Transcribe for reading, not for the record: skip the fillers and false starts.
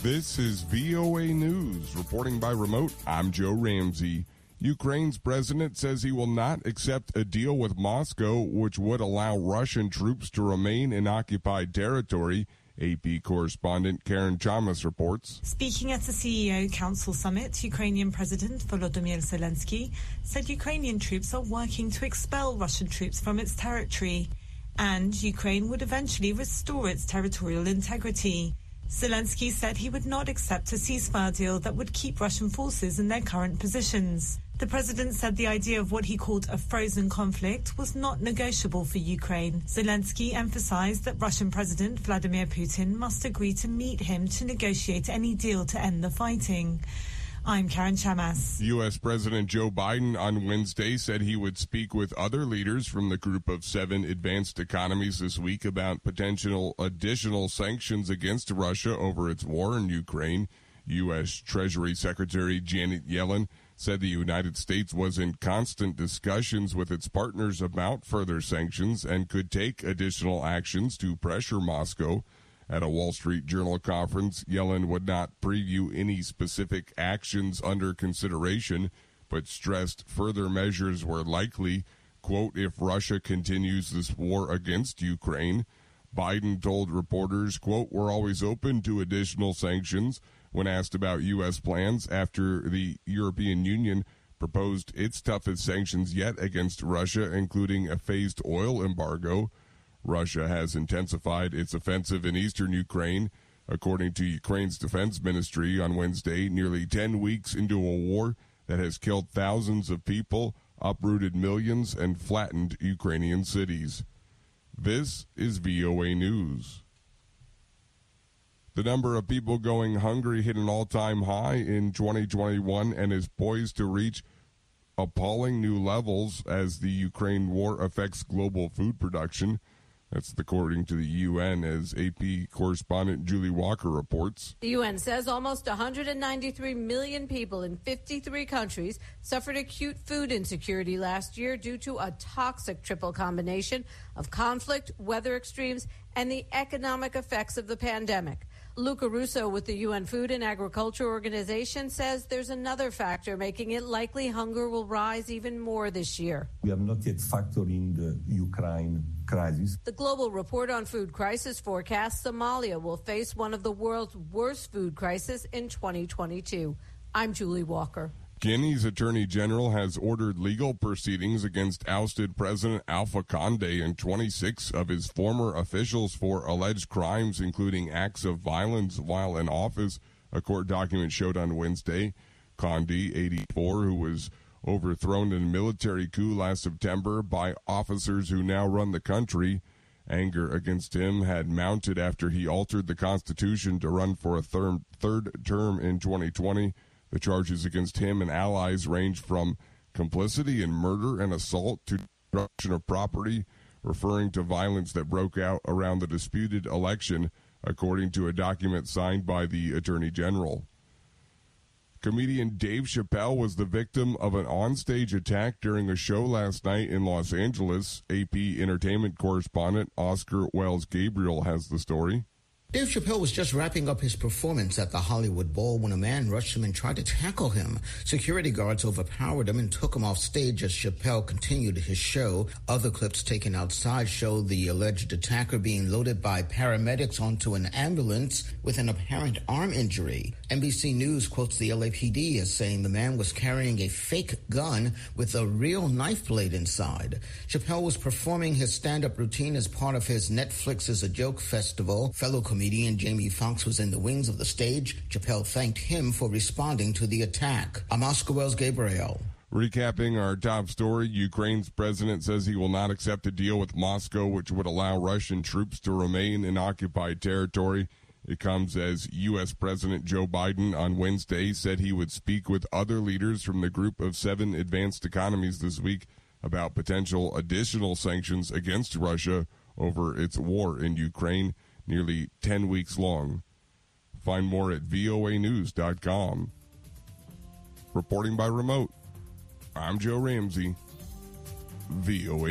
This is VOA News. Reporting by remote, I'm Joe Ramsey. Ukraine's president says he will not accept a deal with Moscow which would allow Russian troops to remain in occupied territory. AP correspondent Karen Chamas reports. Speaking at the CEO Council Summit, Ukrainian President Volodymyr Zelensky said Ukrainian troops are working to expel Russian troops from its territory, and Ukraine would eventually restore its territorial integrity. Zelensky said he would not accept a ceasefire deal that would keep Russian forces in their current positions. The president said the idea of what he called a frozen conflict was not negotiable for Ukraine. Zelensky emphasized that Russian President Vladimir Putin must agree to meet him to negotiate any deal to end the fighting. I'm Karen Chamas. U.S. President Joe Biden on Wednesday said he would speak with other leaders from the Group of 7 advanced economies this week about potential additional sanctions against Russia over its war in Ukraine. U.S. Treasury Secretary Janet Yellen said the United States was in constant discussions with its partners about further sanctions and could take additional actions to pressure Moscow. At a Wall Street Journal conference, Yellen would not preview any specific actions under consideration, but stressed further measures were likely, quote, if Russia continues this war against Ukraine. Biden told reporters, quote, we're always open to additional sanctions. When asked about U.S. plans after the European Union proposed its toughest sanctions yet against Russia, including a phased oil embargo. Russia has intensified its offensive in eastern Ukraine. According to Ukraine's defense ministry on Wednesday, nearly 10 weeks into a war that has killed thousands of people, uprooted millions, and flattened Ukrainian cities. This is VOA News. The number of people going hungry hit an all-time high in 2021 and is poised to reach appalling new levels as the Ukraine war affects global food production. That's according to the UN, as AP correspondent Julie Walker reports. The UN says almost 193 million people in 53 countries suffered acute food insecurity last year due to a toxic triple combination of conflict, weather extremes, and the economic effects of the pandemic. Luca Russo with the UN Food and Agriculture Organization says there's another factor making it likely hunger will rise even more this year. We have not yet factored in the Ukraine crisis. The Global Report on Food Crisis forecasts Somalia will face one of the world's worst food crises in 2022. I'm Julie Walker. Guinea's Attorney General has ordered legal proceedings against ousted President Alpha Condé and 26 of his former officials for alleged crimes, including acts of violence while in office, a court document showed on Wednesday. Condé, 84, who was overthrown in a military coup last September by officers who now run the country. Anger against him had mounted after he altered the Constitution to run for a third term in 2020. The charges against him and allies range from complicity in murder and assault to destruction of property, referring to violence that broke out around the disputed election, according to a document signed by the Attorney General. Comedian Dave Chappelle was the victim of an onstage attack during a show last night in Los Angeles. AP entertainment correspondent Oscar Wells Gabriel has the story. Dave Chappelle was just wrapping up his performance at the Hollywood Bowl when a man rushed him and tried to tackle him. Security guards overpowered him and took him off stage as Chappelle continued his show. Other clips taken outside show the alleged attacker being loaded by paramedics onto an ambulance with an apparent arm injury. NBC News quotes the LAPD as saying the man was carrying a fake gun with a real knife blade inside. Chappelle was performing his stand-up routine as part of his Netflix is a Joke festival. Fellow comedian Jamie Foxx was in the wings of the stage. Chappelle thanked him for responding to the attack. I'm Oscar Wells Gabriel. Recapping our top story, Ukraine's president says he will not accept a deal with Moscow which would allow Russian troops to remain in occupied territory. It comes as U.S. President Joe Biden on Wednesday said he would speak with other leaders from the Group of 7 advanced economies this week about potential additional sanctions against Russia over its war in Ukraine, nearly 10 weeks long. Find more at voanews.com. Reporting by remote, I'm Joe Ramsey, VOA